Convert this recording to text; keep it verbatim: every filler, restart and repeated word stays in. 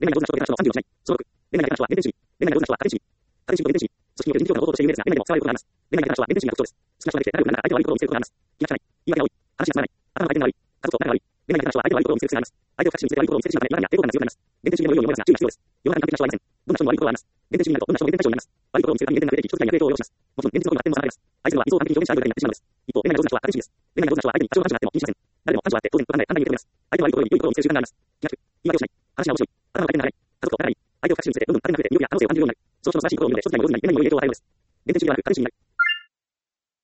恋愛に上手な人と下手な人のさんじゅうをしない。そのろく、恋愛に下手な人は連点主義。恋愛に上手な人は家庭主義。家庭主義と連点主義。組織による人事強化の方法として有名ですが、恋愛にも差はあることがあります。恋愛に下手な人は連点主義が特徴です。好きな人ができて仲良くなるなら相手の悪いところを見せることがあります。気が利かない。言い訳が多い。話が進まない。頭の回転が悪い。家族と仲が悪い。恋愛に下手な人は相手の悪いところを見せる癖があります。相手を隠しに見せて悪いところを見せてしまうため、今や抵抗感が強くなります。連点主義の良いように思いますが、注意が必要です。世の中に完璧な人はいません。どんな人も悪いところはあります。連点主義になるとどんな人も連点対象になります。悪いところを見せるために連点が増えてき、人付き合いに悪い影響を及ぼします。もちろん、連点のことになっても下がります。愛するのは理想を完璧に表現し相手を大になってしまうのです。一方、恋愛が上手な人は家庭主義です。恋愛が上手な人は相手に多少の感情があっても気にしません。誰でも感情があって当然と考え、簡単に受け止めます。相手の悪いところに良いところを見せる習慣があります。気が利く。言い訳をしない。話が面白い。頭の回転が長い。家族と仲がいい。相手を隠しに見せてどんどん彼が増えて魅力や可能性を感じるようになる。その人の素晴らしいところを見て人付き合いも上手になり、恋愛にも良い影響を与えるのです。連点主義ではなく家庭主義になる。